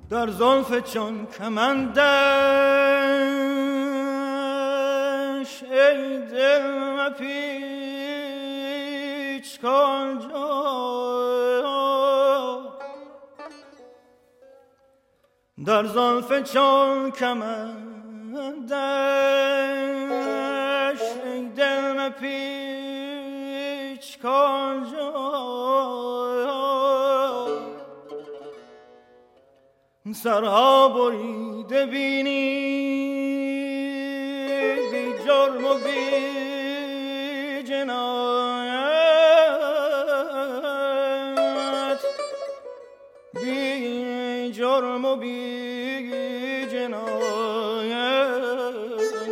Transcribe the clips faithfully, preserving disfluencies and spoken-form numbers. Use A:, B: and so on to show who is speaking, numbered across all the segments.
A: در زلف چون کمندش ای دل مپیچ کجا در زلف چون کمندش ای دل مپیچ کجا سرها بریده بینی بی جرم و بی جنایت بی جرم و بی جنایت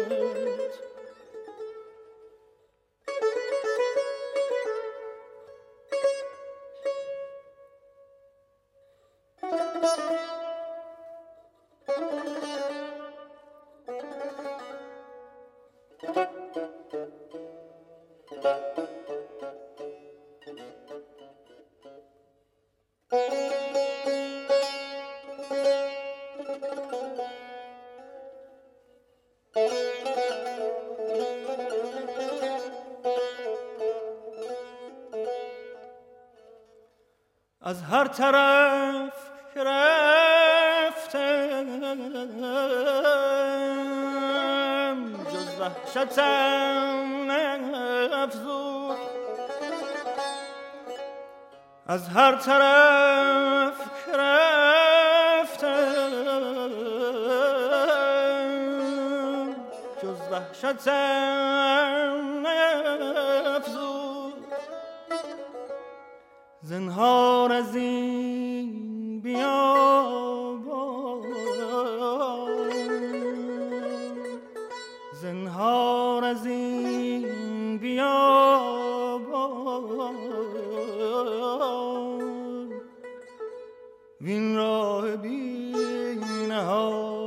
A: از هر طرف که رفتم جز وحشتم افزود از هر طرف که رفتم جز وحشتم افزود زنهار از این بیابان زنهار از این بیابان وین راه بی نهایت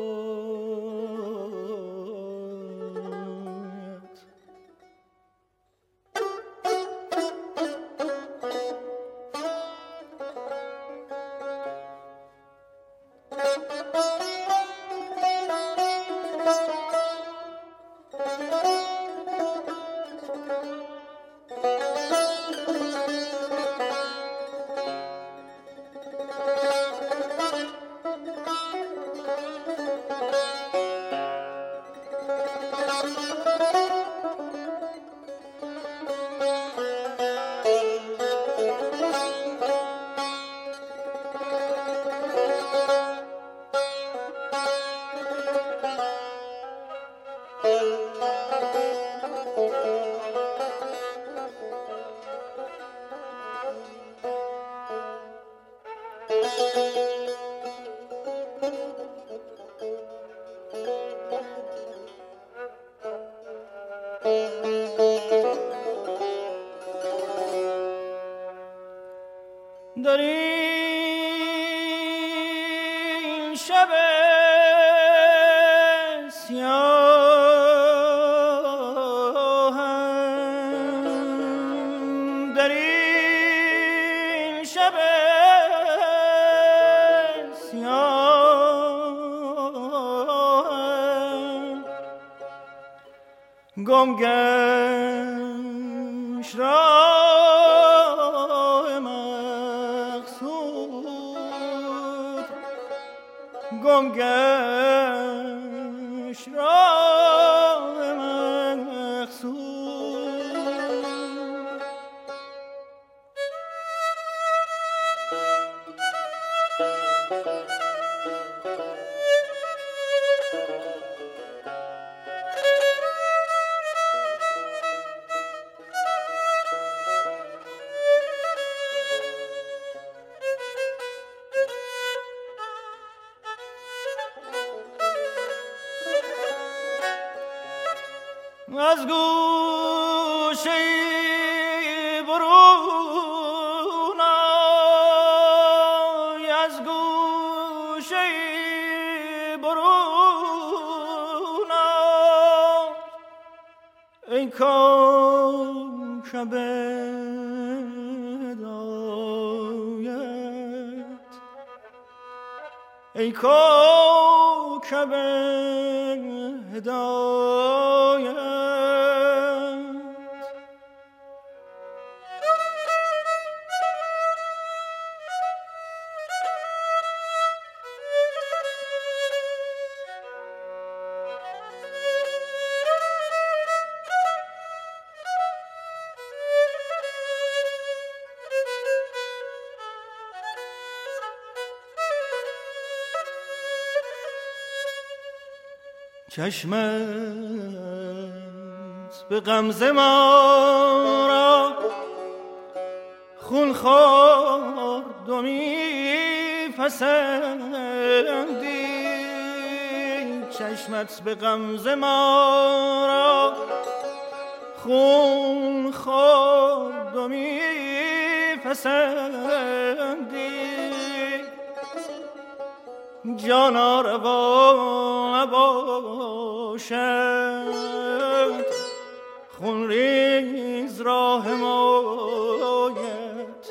A: در این شب سیاهم در این شب سیاهم گم گشت راه مقصود گم گشت راه مقصود از گوشه برون آی از گوشه برون آی ای کوکب هدایت ای کوکب هدایت. چشمت به غمزه ما را خون خورد و می پسندی. چشمت به غمزه ما را خون خورد و می پسندی. جانا روا نباشد خون ریز را حمایت.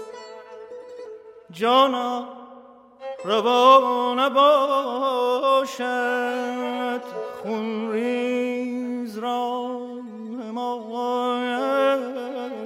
A: جانا روا نباشد خون ریز را حمایت.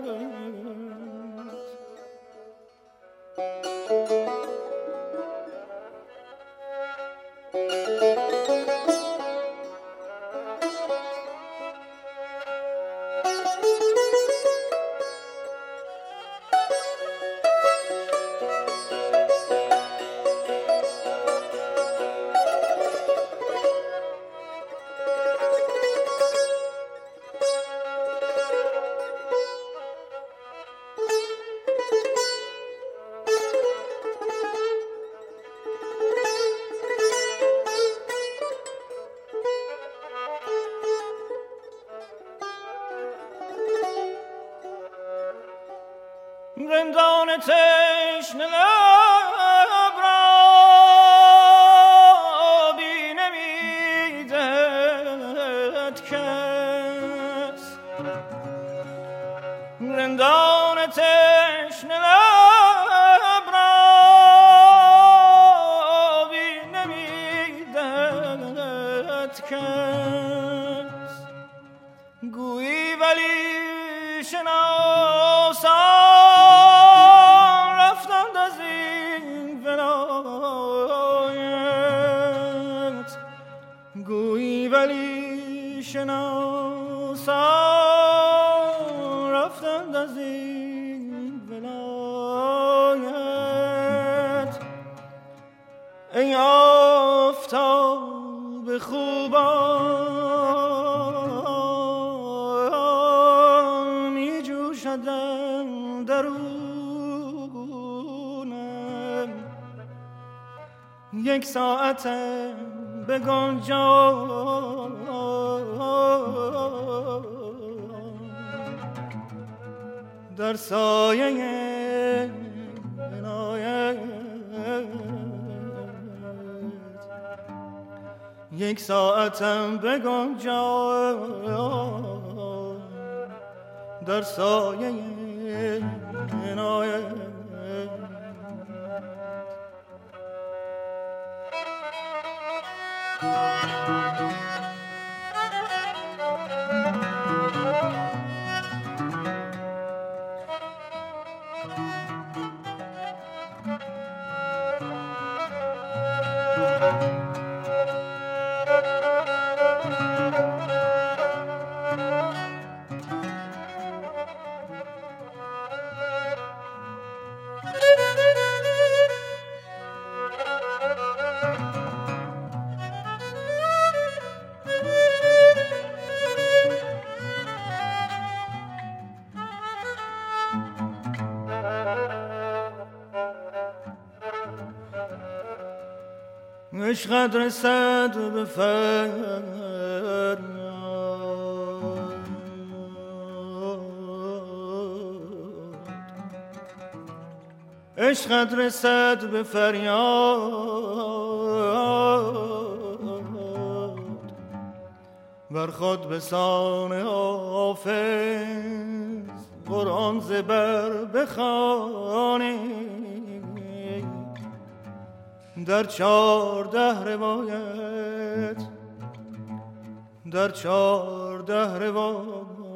A: رندان تشنه لب را بی نمیدهد کس. رندان تشنه لب را بی نمیدهد کس. گویی ولی شناسان ولی شناسان رفتند از این ولایت. ای آفتاب خوبان می جوشدم درونم. یک ساعتم بگن جان در سایه عنایت. یک ساعتم بگن جان در سایه عنایت. عشقت رسد به فریاد. عشقت رسد به فریاد. بر خود به سان حافظ قرآن زبر بخوانی. در چارده روایت در چارده روایت